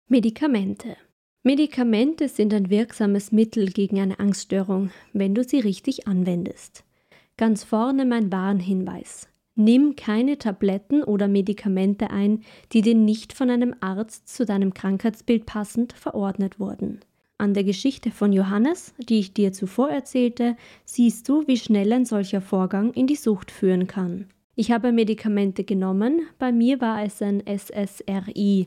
Medikamente. Medikamente sind ein wirksames Mittel gegen eine Angststörung, wenn du sie richtig anwendest. Ganz vorne mein Warnhinweis. Nimm keine Tabletten oder Medikamente ein, die dir nicht von einem Arzt zu deinem Krankheitsbild passend verordnet wurden. An der Geschichte von Johannes, die ich dir zuvor erzählte, siehst du, wie schnell ein solcher Vorgang in die Sucht führen kann. Ich habe Medikamente genommen, bei mir war es ein SSRI,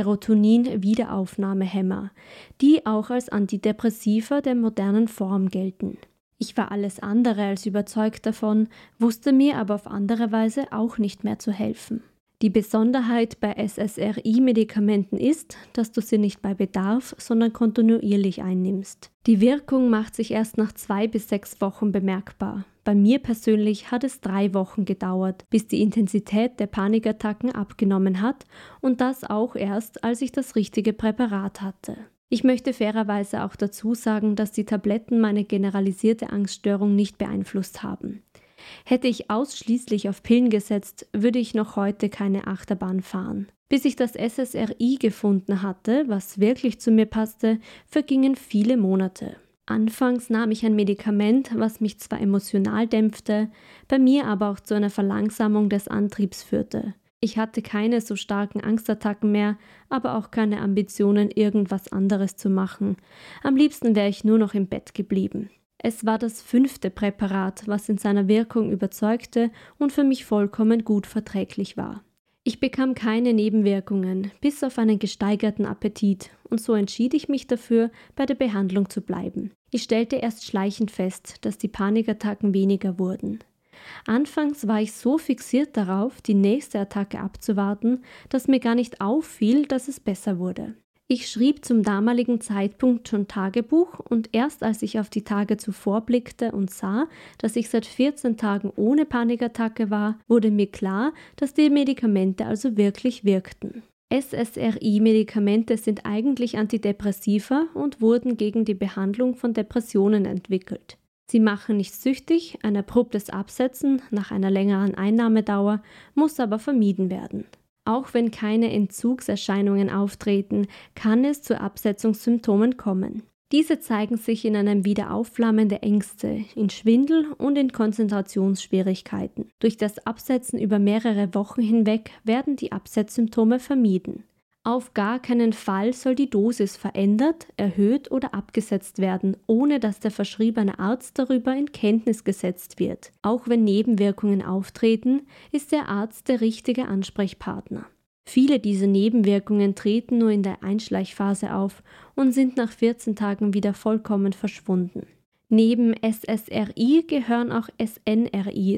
Serotonin-Wiederaufnahmehemmer, die auch als Antidepressiva der modernen Form gelten. Ich war alles andere als überzeugt davon, wusste mir aber auf andere Weise auch nicht mehr zu helfen. Die Besonderheit bei SSRI-Medikamenten ist, dass du sie nicht bei Bedarf, sondern kontinuierlich einnimmst. Die Wirkung macht sich erst nach 2 bis 6 Wochen bemerkbar. Bei mir persönlich hat es 3 Wochen gedauert, bis die Intensität der Panikattacken abgenommen hat und das auch erst, als ich das richtige Präparat hatte. Ich möchte fairerweise auch dazu sagen, dass die Tabletten meine generalisierte Angststörung nicht beeinflusst haben. Hätte ich ausschließlich auf Pillen gesetzt, würde ich noch heute keine Achterbahn fahren. Bis ich das SSRI gefunden hatte, was wirklich zu mir passte, vergingen viele Monate. Anfangs nahm ich ein Medikament, was mich zwar emotional dämpfte, bei mir aber auch zu einer Verlangsamung des Antriebs führte. Ich hatte keine so starken Angstattacken mehr, aber auch keine Ambitionen, irgendwas anderes zu machen. Am liebsten wäre ich nur noch im Bett geblieben. Es war das 5. Präparat, was in seiner Wirkung überzeugte und für mich vollkommen gut verträglich war. Ich bekam keine Nebenwirkungen, bis auf einen gesteigerten Appetit, und so entschied ich mich dafür, bei der Behandlung zu bleiben. Ich stellte erst schleichend fest, dass die Panikattacken weniger wurden. Anfangs war ich so fixiert darauf, die nächste Attacke abzuwarten, dass mir gar nicht auffiel, dass es besser wurde. Ich schrieb zum damaligen Zeitpunkt schon Tagebuch und erst als ich auf die Tage zuvor blickte und sah, dass ich seit 14 Tagen ohne Panikattacke war, wurde mir klar, dass die Medikamente also wirklich wirkten. SSRI-Medikamente sind eigentlich Antidepressiva und wurden gegen die Behandlung von Depressionen entwickelt. Sie machen nicht süchtig, ein abruptes Absetzen nach einer längeren Einnahmedauer muss aber vermieden werden. Auch wenn keine Entzugserscheinungen auftreten, kann es zu Absetzungssymptomen kommen. Diese zeigen sich in einem Wiederaufflammen der Ängste, in Schwindel und in Konzentrationsschwierigkeiten. Durch das Absetzen über mehrere Wochen hinweg werden die Absetzsymptome vermieden. Auf gar keinen Fall soll die Dosis verändert, erhöht oder abgesetzt werden, ohne dass der verschriebene Arzt darüber in Kenntnis gesetzt wird. Auch wenn Nebenwirkungen auftreten, ist der Arzt der richtige Ansprechpartner. Viele dieser Nebenwirkungen treten nur in der Einschleichphase auf und sind nach 14 Tagen wieder vollkommen verschwunden. Neben SSRI gehören auch SNRI,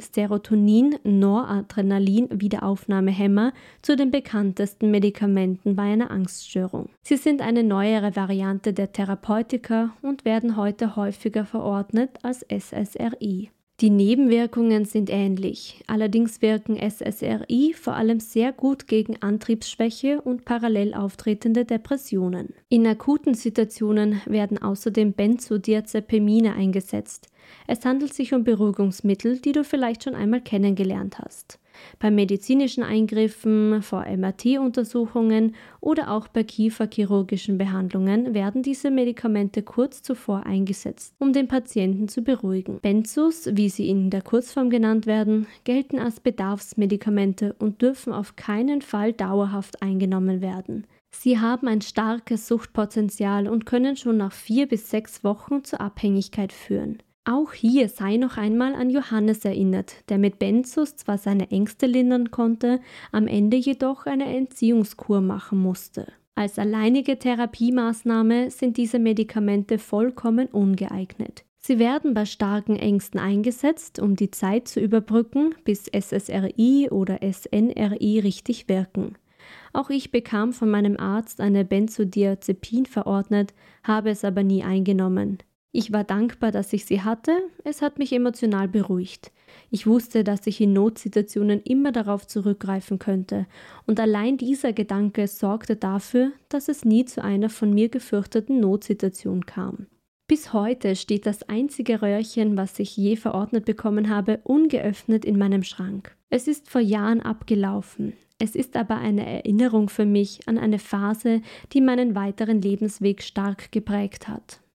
Serotonin-Noradrenalin-Wiederaufnahmehemmer, zu den bekanntesten Medikamenten bei einer Angststörung. Sie sind eine neuere Variante der Therapeutika und werden heute häufiger verordnet als SSRI. Die Nebenwirkungen sind ähnlich, allerdings wirken SSRI vor allem sehr gut gegen Antriebsschwäche und parallel auftretende Depressionen. In akuten Situationen werden außerdem Benzodiazepine eingesetzt. Es handelt sich um Beruhigungsmittel, die du vielleicht schon einmal kennengelernt hast. Bei medizinischen Eingriffen, vor MRT-Untersuchungen oder auch bei kieferchirurgischen Behandlungen werden diese Medikamente kurz zuvor eingesetzt, um den Patienten zu beruhigen. Benzos, wie sie in der Kurzform genannt werden, gelten als Bedarfsmedikamente und dürfen auf keinen Fall dauerhaft eingenommen werden. Sie haben ein starkes Suchtpotenzial und können schon nach 4 bis 6 Wochen zur Abhängigkeit führen. Auch hier sei noch einmal an Johannes erinnert, der mit Benzos zwar seine Ängste lindern konnte, am Ende jedoch eine Entziehungskur machen musste. Als alleinige Therapiemaßnahme sind diese Medikamente vollkommen ungeeignet. Sie werden bei starken Ängsten eingesetzt, um die Zeit zu überbrücken, bis SSRI oder SNRI richtig wirken. Auch ich bekam von meinem Arzt eine Benzodiazepin verordnet, habe es aber nie eingenommen. Ich war dankbar, dass ich sie hatte, es hat mich emotional beruhigt. Ich wusste, dass ich in Notsituationen immer darauf zurückgreifen könnte und allein dieser Gedanke sorgte dafür, dass es nie zu einer von mir gefürchteten Notsituation kam. Bis heute steht das einzige Röhrchen, was ich je verordnet bekommen habe, ungeöffnet in meinem Schrank. Es ist vor Jahren abgelaufen. Es ist aber eine Erinnerung für mich an eine Phase, die meinen weiteren Lebensweg stark geprägt hat.